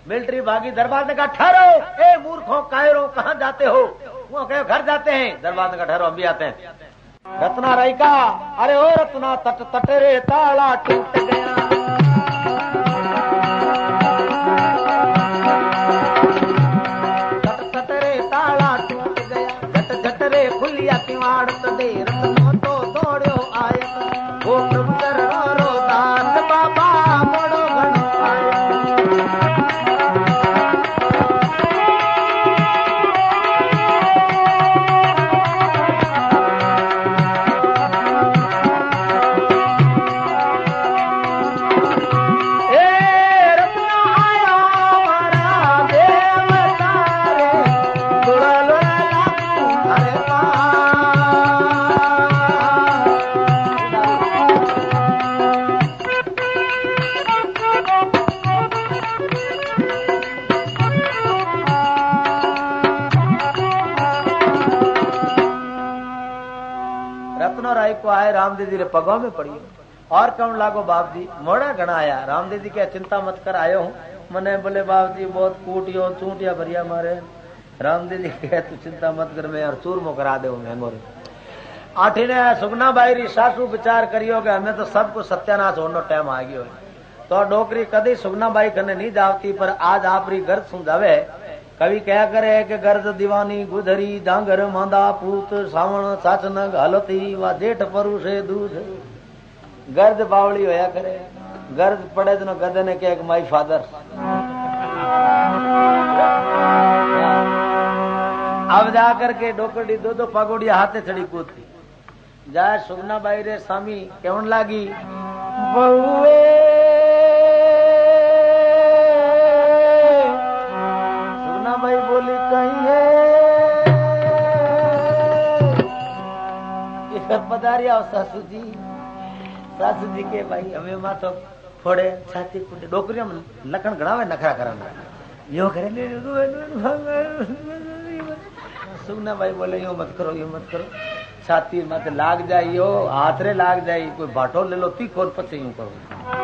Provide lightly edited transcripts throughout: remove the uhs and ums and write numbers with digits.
Military भागी। दरबार ने कहा ठहरो, ए मूर्खों कायरों कहाँ जाते हो? वो कहे घर जाते हैं। दरबार ने कहा ठहरो हम भी आते हैं। रत्ना राई का अरे ओ रत्ना तट तट रे ताला टूट गया, तट तट रे ताला टूट गया, झट झट रे खुलिया किवाड़ तदे रत्नो तो दौड़ो आया, वो प्रभु रो दास बाबा मोड़ो घणो आया। को आए रामदेव जी रे पगों में पड़ी और कौन लागो बाप जी मोड़ा घना आया। रामदेव जी क्या चिंता मत कर आयो हूँ। मने बोले बाप जी बहुत कूटियो चूटिया भरिया मारे। रामदेव जी कहे तू चिंता मत कर मैं और चूरमो करा दे मोरे। आठी ने सुगना बाई री सासू विचार करियो कि हमें तो सबको सत्यानाश होने टाइम आ गयो तो डोकरी कदी सुगना बाई कने नहीं जावती पर आज आप री गर्द सुझावे। कवि क्या करे कि गर्द दीवानी गुधरी डांगर मांदा पूत सावण साचनग हलती वा जेठ परुषे दूध। गर्द बावली होया करे। गर्द पड़े तो गधे ने कहे माई फादर। अब जाकर के डोकड़ी दो दो पगोड़िया हाथे चढ़ी कूदती जाए। सुगना बाई रे स्वामी केवन लागी बहुए भाई बोली कहीं है ये पधारिया सासू जी के भाई हमें माथो फोड़े छाती फूटे डोकरिया में लखन गणावे नखरा करना यो करे सुगना भाई बोले यो मत करो छाती मत लाग जाइयो हाथ रे लाग जाई कोई बाटो ले लो तीखो पचे यूं करो।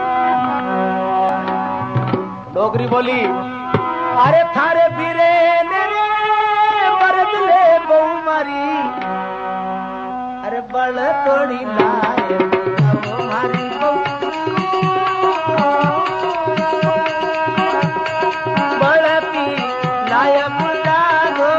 डोकरी बोली अरे थारे बीरे मेरे बरद ले बहु मारी अरे बड़ तोड़ी लाए मारी बड़ पी लाए बुझागो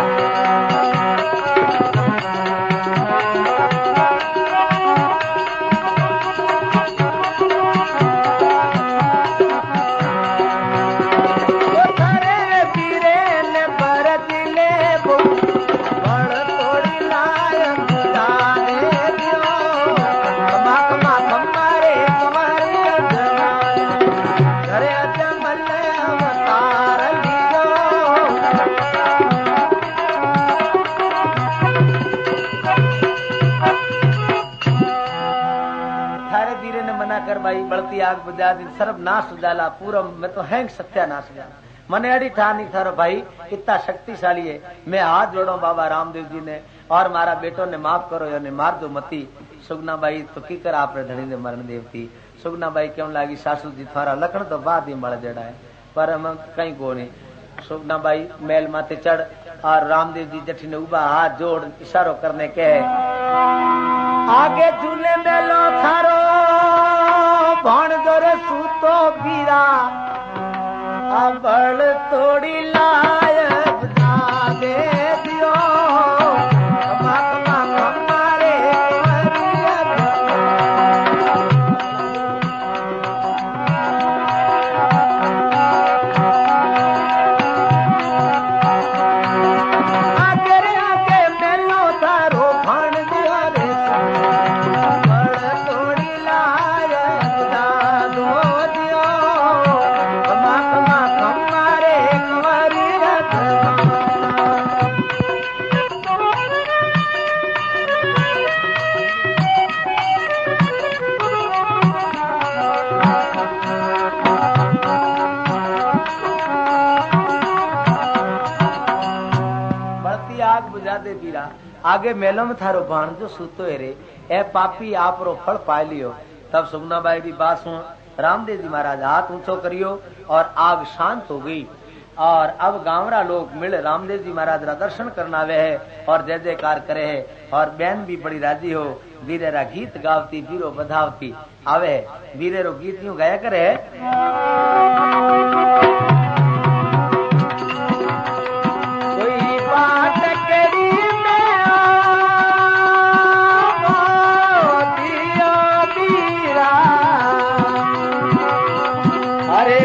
बढ़ती आग बुझा दी सर्वनाश उजाला पूरा मैं तो हैंग सत्यानाश उजाला मने अड़ी ठा नहीं थारो भाई इतना शक्तिशाली है। मैं हाथ जोड़ो बाबा रामदेव जी ने और मारा बेटो ने माफ करो या ने मार दो मती। सुगना बाई तो की कर आप धनी ने मरण देवती। सुगना बाई क्यों लागी सासू जी थारा लखन तो बाद ही मर जड़ा है पर हम कहीं को नहीं। सुगना बाई मैल माथे चढ़ और रामदेव जी जठी ने उबा हाथ जोड़ इशारो करने के आगे झूले मेलो थारो भण जोरे सूतो बीरा अबड़ तोड़ी लायक जागे दियो हमारे आगे आगे मेलो तारो भण जोरे अबड़ तोड़ी लायक जागो दियो दे पीरा आगे मेलो में थारो भाण जो सूतो है रे ए पापी आप रो फल पाए लियो। तब सुगना बाई भी बात सुन रामदेव जी महाराज हाथ ऊंचो करियो और आग शांत हो गई। और अब गांवरा लोग मिल रामदेव जी महाराज का दर्शन करना वे है और जय जयकार करे है। और बहन भी बड़ी राजी हो, वीरेरा गीत गावती वीरो बधावती आवे है। वीरेरो गीत यूं गाया करे है। कोई बात करी में वीरा, अरे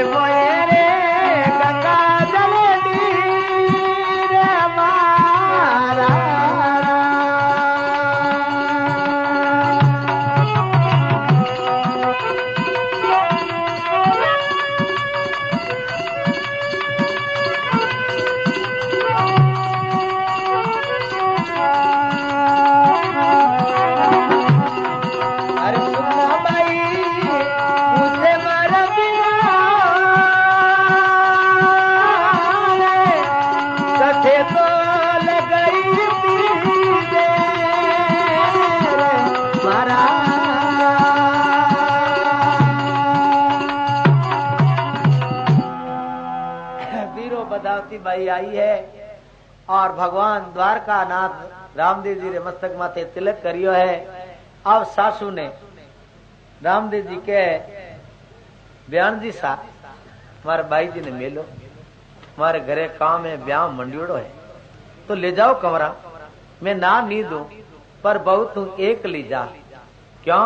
बाई आई है और भगवान द्वारका नाथ रामदेव जी रे मस्तक माथे तिलक करियो है। अब सासू ने रामदेव जी के बयान जी सा मारे भाई जी ने मेलो, मारे घरे काम है, ब्याह मंडियोड़ो है, तो ले जाओ कमरा, मैं ना नहीं दूं पर बहुत तू एक ली जा। क्यों?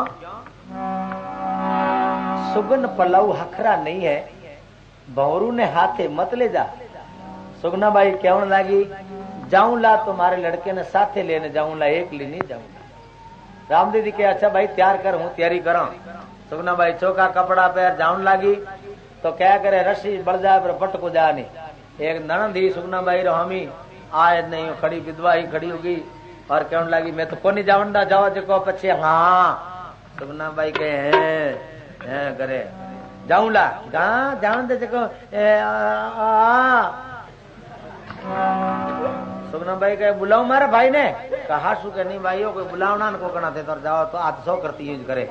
सुगन पलाऊ हखरा नहीं है, भौरू ने हाथे मत ले जा। सुगना बाई कहने लगी जाऊंला तो मारे लड़के ने साथे लेने जाऊंला, एक ली नहीं जाऊंगा। रामदेव जी के अच्छा भाई तैयार कर, हूँ तैयारी करा। सुगना बाई चौका कपड़ा पैर जाऊन लगी तो क्या करे रस्सी बढ़ जाए पर पट को जा नहीं। एक ननद ही सुगना बाई रो हमी आए नहीं खड़ी विधवा ही खड़ी होगी और कहने लगी मैं तो कोनी जाऊंडा, जाओ जो पछे। हाँ सुगना बाई कहे हैं करे जाऊंला गा जान दे जको सुगना भाई कहे बुलाऊ मारे भाई ने कहा शू के नहीं भाई कोई बुलावना को करना थे तो जाओ तो आज सो करती यूज करे।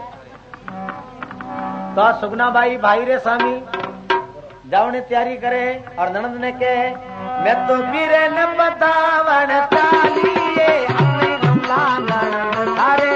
तो सुगना भाई रे स्वामी जावने तैयारी करे और ननद ने कहे मैं तो वीरे न बतावन चालिए अपने गमला सारे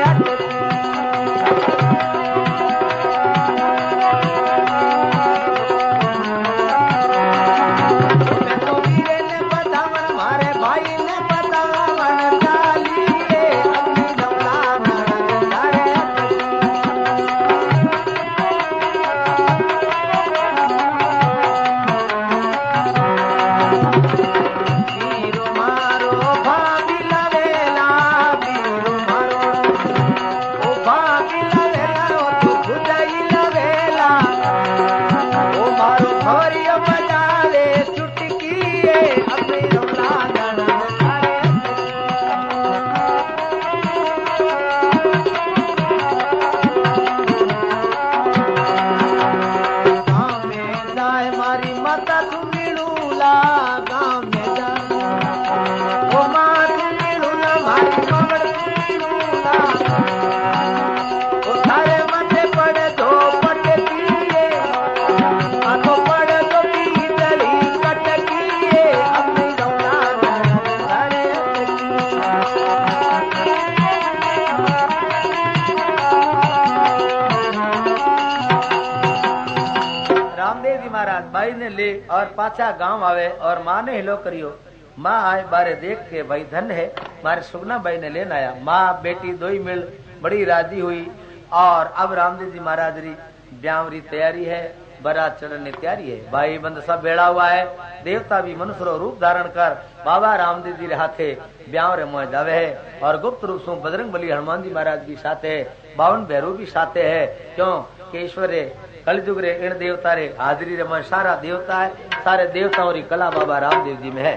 भाई ने ले और पाछा गांव आवे और माँ ने हिलो करियो। माँ आए बारे देख के भाई धन है मारे सुगना भाई ने लेना आया। माँ बेटी दो ही मिल बड़ी राजी हुई और अब रामदेव जी महाराज री ब्यावरी तैयारी है, बारात चढ़ने तैयारी है। भाई बंद सब बेड़ा हुआ है, देवता भी मनुष्य रूप धारण कर बाबा रामदेव जी रे हाथे ब्याह रे मोह जावे है और गुप्त रूप से बजरंग बली हनुमान जी महाराज भी साथे है, 52 भैरू भी साथे है। क्यों के ईश्वर कलयुग रे इन देवता रे हाजरी रे में सारा देवता है, सारे देवताओं री कला बाबा रामदेव जी में है।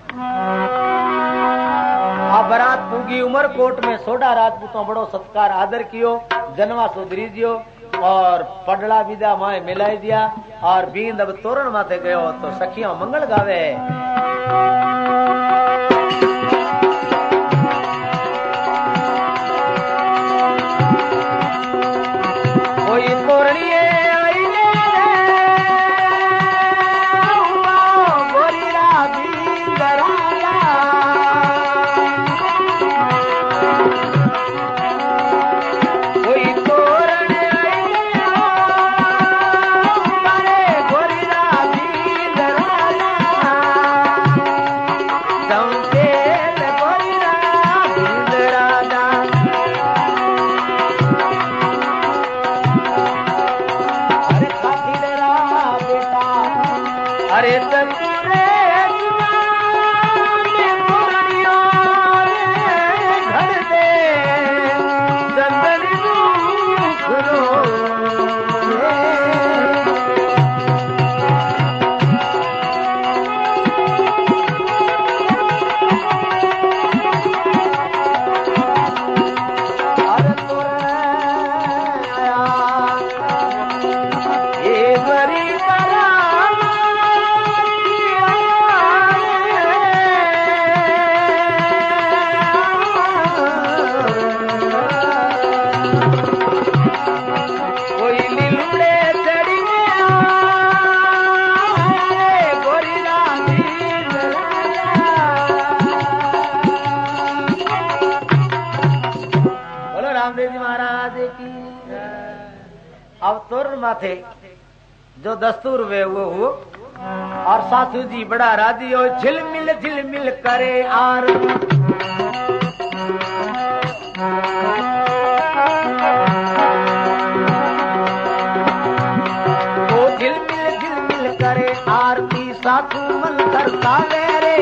आ बारात पूगी उमरकोट में सोडा राजपूतों बड़ो सत्कार आदर कियो, जनवा सुधरी दियो और पडला विदा माए मिलाई दिया और बींद अब तोरण माथे गयो तो सखियां मंगल गावे। कोई तोरणिए आई अरे तंदूरे घर दे चंदन माथे जो दस्तूर वे वो हो और सासू जी बड़ा राजी हो झिलमिल करे आर वो झिलमिल करे आरती सासू मन करता रे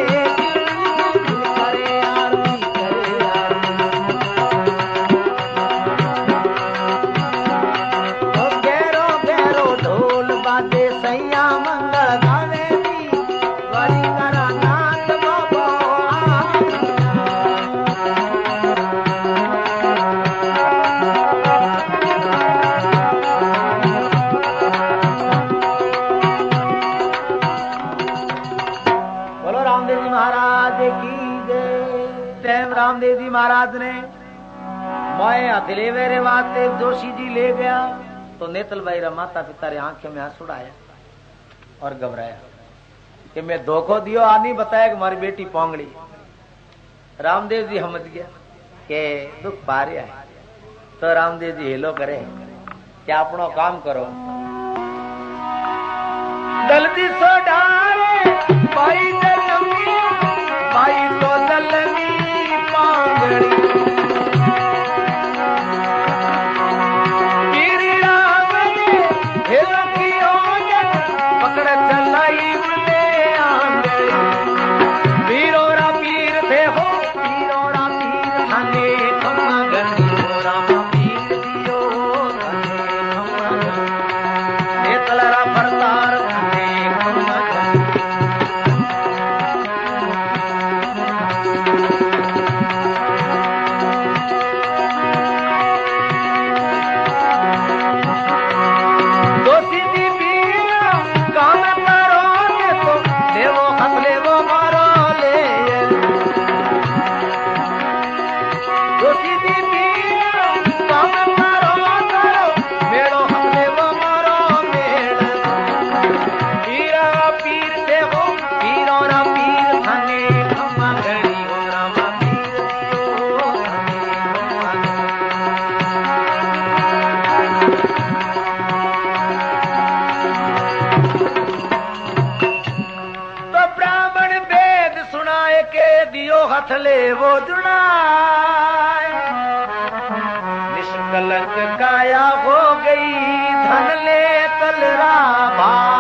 रामदेव जी महाराज ने मोए हथले मेरे वास्ते जोशी जी ले गया तो नेतल भाई रा माता पिता रे आंखें में आंसू आया और घबराया कि मैं धोखो दियो आनी बताया कि हमारी बेटी पोंगड़ी। रामदेव जी समझ गया कि दुख पा रहा है तो रामदेव जी हेलो करे कि अपनो काम करो जल्दी सो डाले भाई भाई तो दलनी पकड़ चलाई वीरोरा पीर थे हो वीरोरा पीर थाने खम्मा गंदी रामा पीर दियो ये तलरा फरतार थाने खम्मा हथले वो जुड़ाए निष्कलंक काया हो गई धन ले तलरा भा